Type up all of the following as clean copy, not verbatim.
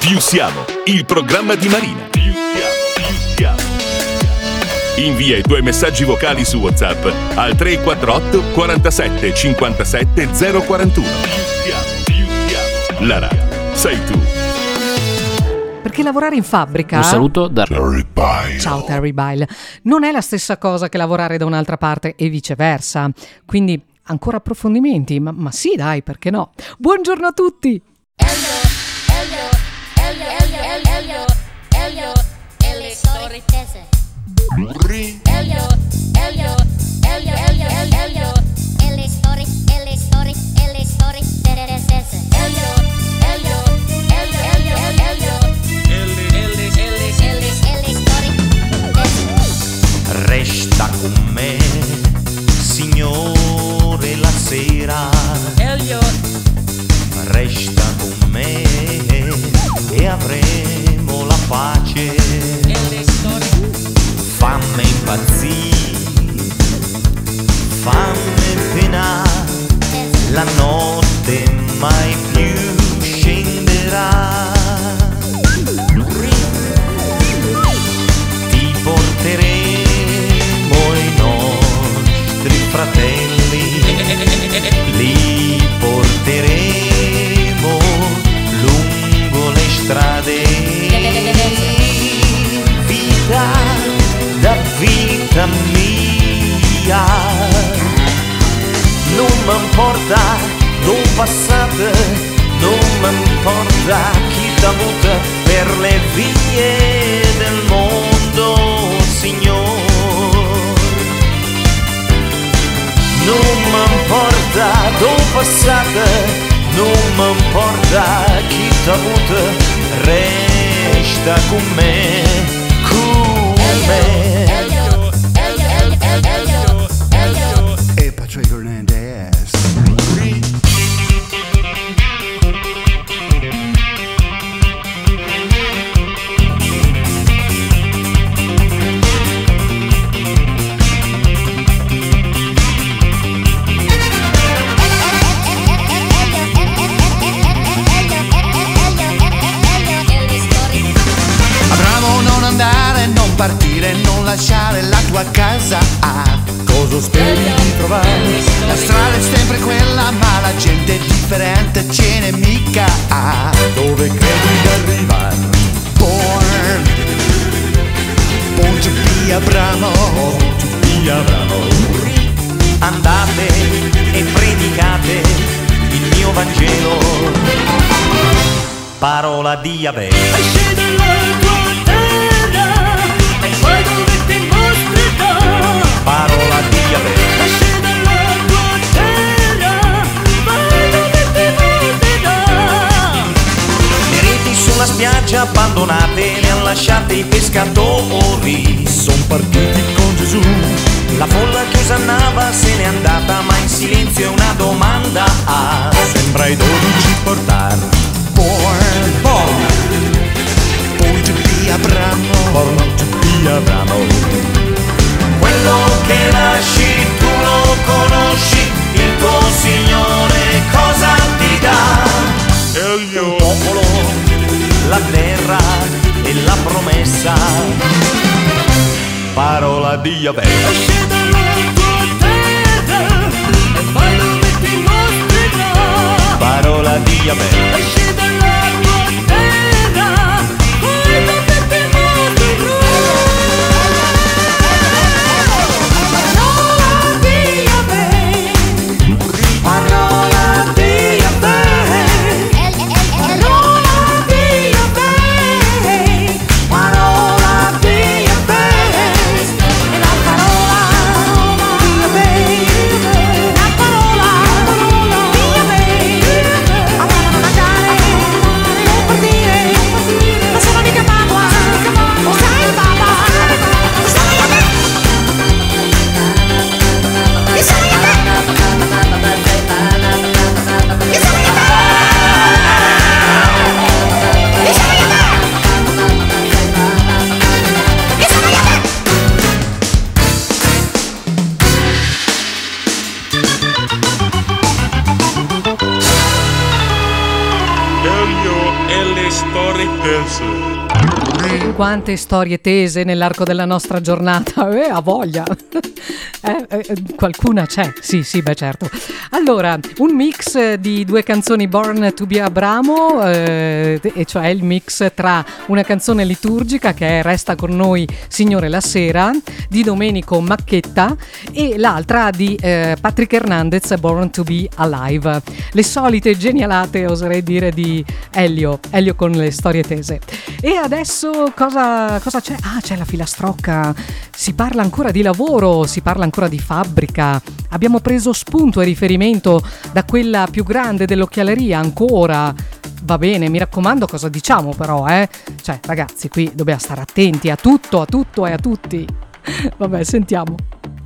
Più siamo, il programma di Marina. Invia i tuoi messaggi vocali su WhatsApp al 348 47 57 041. La radio sei tu. Perché lavorare in fabbrica... Un saluto da Terry Bile. Ciao Terry Bile. Non è la stessa cosa che lavorare da un'altra parte e viceversa. Quindi ancora approfondimenti? Ma sì, dai, perché no? Buongiorno a tutti! Le storie tese. Elio, e le storie tese. Resta con me, signore, la sera. Resta con me e avremo la pace. Fammi impazzire, fammi penare, la notte mai più scenderà. Ti porteremo i nostri fratelli, li porteremo lungo le strade. Vita da vita mia, non m'importa dove passate, non m'importa chi t'ha avuto per le vie del mondo, signor. Non m'importa dove passate, non m'importa chi t'ha avuto, resta con me, con me. E Patrick Hernandez. Abramo, non andare, non partire, non lasciare la tua casa. Cosa speri di trovare? La strada è sempre quella, ma la gente è differente, ce n'è mica. Dove credi di arrivare? Born to be Abramo, born to be Abramo. Andate e predicate il mio Vangelo, parola di Yahweh. Esci dalla tua terra e vai dove ti mostrerà. Parola di Yahweh. Esci dalla tua terra, vai dove ti mostrerà. Le reti sulla spiaggia abbandonate le han lasciate i pescatori. Son partiti con Gesù. La folla chiusa andava, se n'è andata, ma in silenzio è una domanda. Sembra i 12 portare. Born to be Abramo, born to be Abramo. Quello che lasci tu lo conosci, il tuo Signore cosa ti dà? Il popolo, la terra e la promessa, parola di Yahweh. Esci dalla tua terra e vai dove ti mostrerà. Parola di Yahweh. Esci dalla tua terra, vai dove ti mostrerà. Parola di Yahweh, parola di Yahweh, parola di Yahweh, parola di Yahweh, la parola di Yahweh, la parola di Yahweh. storie tese. Quante storie tese nell'arco della nostra giornata, ha voglia. Qualcuna c'è, sì, beh certo. Allora, un mix di due canzoni Born to be Abramo, e cioè il mix tra una canzone liturgica che è Resta con noi Signore la sera di Domenico Macchetta e l'altra di Patrick Hernandez, Born to be Alive. Le solite genialate, oserei dire, di Elio con le storie tese. E adesso cosa c'è? Ah, c'è la filastrocca. Si parla ancora di lavoro, si parla ancora di fabbrica. Abbiamo preso spunto e riferimento da quella più grande dell'occhialeria ancora. Va bene, mi raccomando cosa diciamo però, Cioè, ragazzi, qui dobbiamo stare attenti a tutto e a tutti. Vabbè, sentiamo.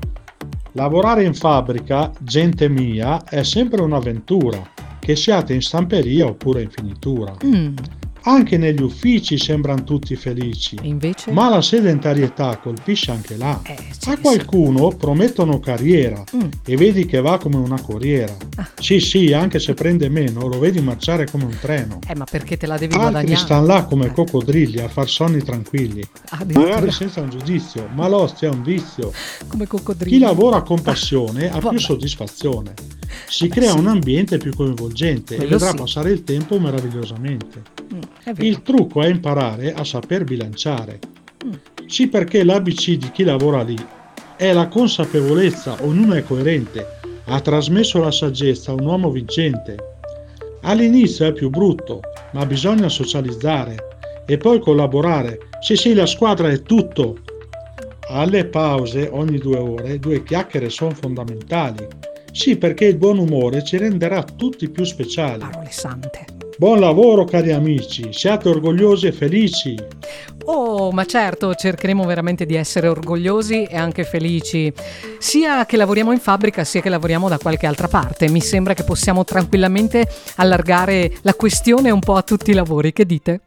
Lavorare in fabbrica, gente mia, è sempre un'avventura, che siate in stamperia oppure in finitura. Anche negli uffici sembrano tutti felici, E invece? ma la sedentarietà colpisce anche là. Sì, A qualcuno promettono carriera e vedi che va come una corriera. Sì, anche se prende meno, lo vedi marciare come un treno. Ma perché te la devi Altri guadagnare? stanno là come coccodrilli a far sonni tranquilli, magari senza un giudizio, ma l'ostia è un vizio. Come coccodrilli. Chi lavora con passione ha più soddisfazione. Si crea un ambiente più coinvolgente e Quello vedrà sì. passare il tempo meravigliosamente. È vero. Il trucco è imparare a saper bilanciare. Sì, perché l'ABC di chi lavora lì è la consapevolezza, ognuno è coerente, ha trasmesso la saggezza a un uomo vincente. All'inizio è più brutto, ma bisogna socializzare e poi collaborare. Sì, la squadra è tutto. Alle pause, ogni 2 ore, 2 chiacchiere sono fondamentali. Sì, perché il buon umore ci renderà tutti più speciali. Parole sante. Buon lavoro cari amici, siate orgogliosi e felici. Oh, ma certo, cercheremo veramente di essere orgogliosi e anche felici, sia che lavoriamo in fabbrica sia che lavoriamo da qualche altra parte. Mi sembra che possiamo tranquillamente allargare la questione un po' a tutti i lavori, che dite?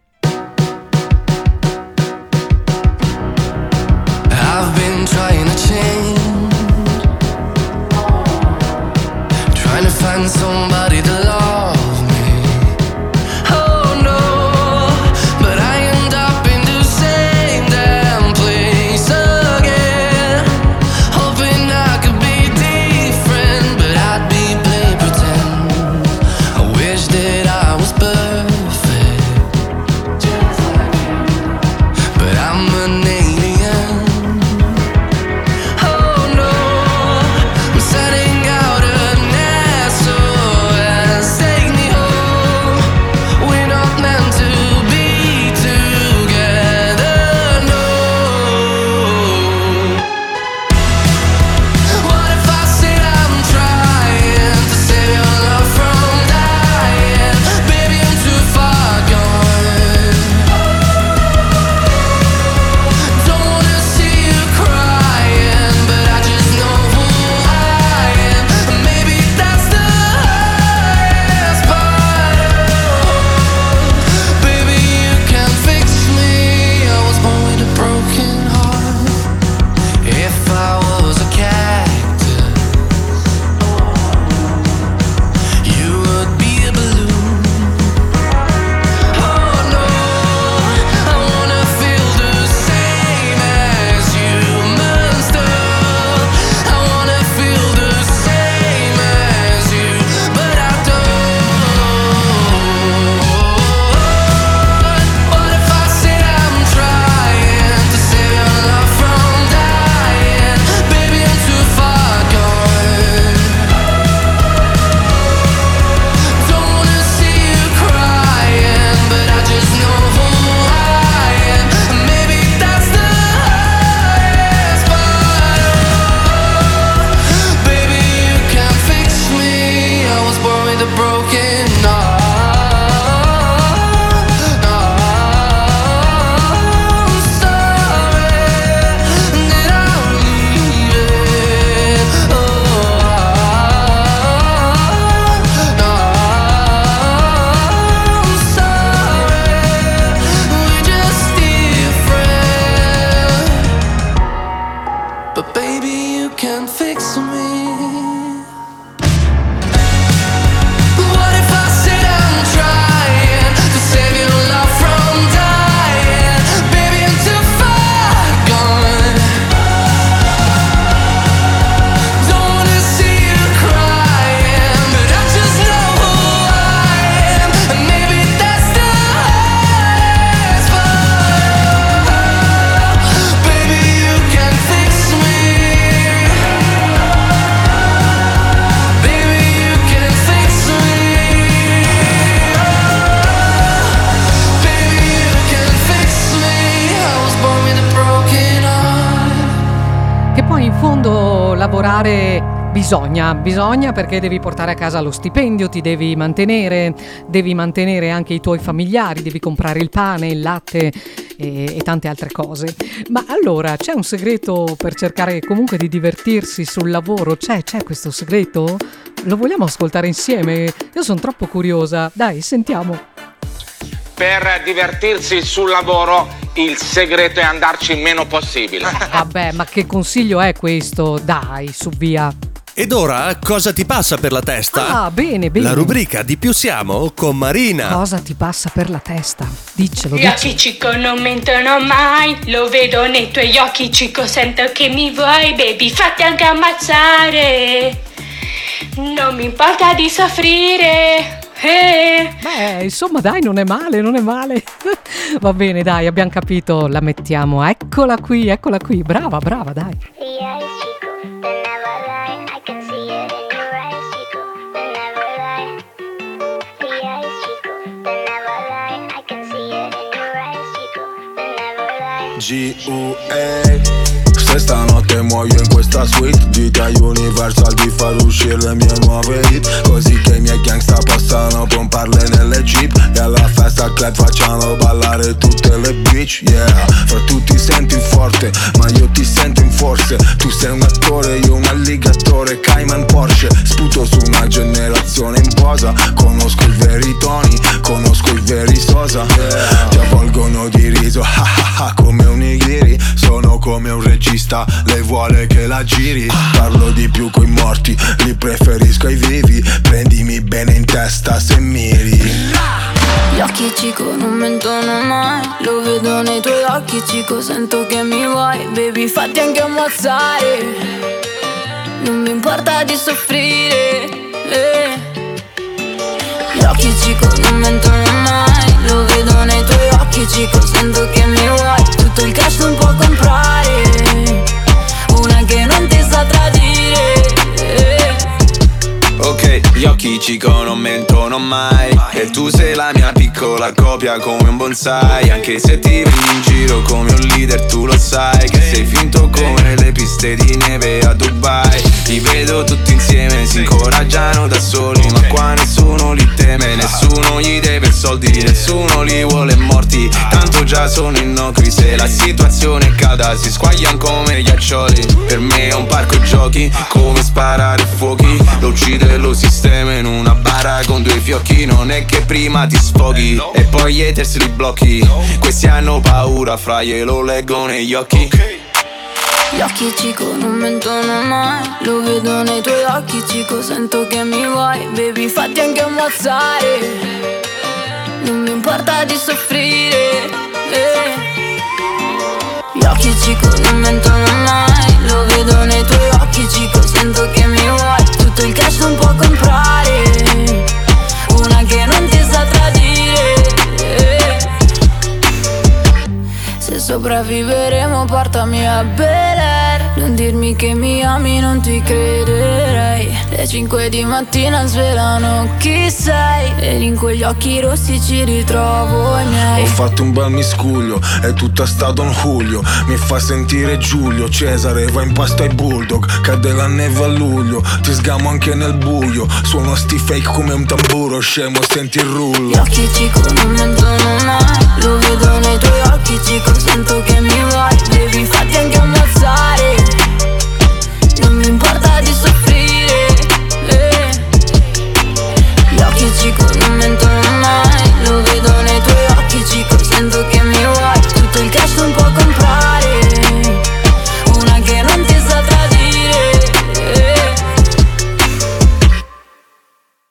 I've been trying to change, trying to find somebody to love me. Oh no, but I end up in the same damn place again, hoping I could be different, but I'd be playing pretend. I wish that I was perfect, but I'm an alien. Oh no, I'm setting out an SOS. lavorare bisogna perché devi portare a casa lo stipendio, ti devi mantenere anche i tuoi familiari, devi comprare il pane, il latte e tante altre cose. Ma allora c'è un segreto per cercare comunque di divertirsi sul lavoro? C'è questo segreto? Lo vogliamo ascoltare insieme? Io sono troppo curiosa, dai, sentiamo. Per divertirsi sul lavoro il segreto è andarci il meno possibile. Vabbè, ma che consiglio è questo? Dai, su via. Ed ora cosa ti passa per la testa? Ah, bene. La rubrica Di più siamo con Marina. Cosa ti passa per la testa? Diccelo. Gli occhi Cico non mentono mai, lo vedo nei tuoi occhi Cico, sento che mi vuoi, baby, fatti anche ammazzare. Non mi importa di soffrire. Beh, insomma, dai, non è male. Va bene, dai, abbiamo capito, la mettiamo. Eccola qui, brava, dai. G.U.A. Se stanotte muoio in questa suite, dite a Universal di far uscire le mie nuove hit, così che i miei gangsta possano pomparle nelle jeep e alla festa al club facciano ballare tutte le bitch, yeah. Fra tu ti senti forte, ma io ti sento in forze. Tu sei un attore, io un alligatore, Cayman Porsche. Sputo su una generazione in posa, conosco i veri Tony, conosco i veri Sosa, yeah. Ti avvolgono di riso, come un nigiri. Sono come un regista, lei vuole che la giri. Parlo di più coi morti, li preferisco ai vivi. Prendimi bene in testa se miri. Gli occhi Cico non mentono mai, lo vedo nei tuoi occhi Cico, sento che mi vuoi, baby, fatti anche ammazzare. Non mi importa di soffrire. Gli occhi Cico non mentono mai, lo vedo nei tuoi occhi Cico, sento che mi vuoi, tutto il cash non può comprare una che non ti sa tradire. Ok, gli occhi Cico non mentono mai, e tu sei la mia piccola copia come un bonsai. Anche se ti vedi in giro come un leader tu lo sai, che sei finto come le piste di neve a Dubai. Ti vedo tutti insieme, si incoraggiano da soli, ma qua nessuno li teme, nessuno gli deve soldi, nessuno li vuole morti, tanto già sono innocui. Se la situazione è calda si squagliano come ghiaccioli. Per me è un parco giochi, come sparare fuochi, lo uccide lo sistema in una bara con due fiocchi. Non è che prima ti sfoghi e poi gli haters li blocchi, questi hanno paura, fra glielo leggo negli occhi. Gli occhi Cico non mentono mai, lo vedo nei tuoi occhi Cico, sento che mi vuoi, baby, fatti anche ammazzare. Non mi importa di soffrire. Gli occhi Cico non mentono mai, lo vedo nei tuoi occhi Cico, sento che mi vuoi, tutto il cash non può comprare una che non ti sa tradire. Se sopravviveremo portami a Bel Air, non dirmi che mi ami, non ti crederei. Le 5 di mattina svelano chi sei, ed in quegli occhi rossi ci ritrovo i miei. Ho fatto un bel miscuglio, è tutta sta Don Julio, mi fa sentire Giulio Cesare, va in pasto ai bulldog, cade la neve a luglio, ti sgamo anche nel buio, suono sti fake come un tamburo, scemo senti il rullo. Gli occhi Cico non mentono mai, lo vedo nei tuoi occhi Cico, sento che mi vuoi, baby, fatti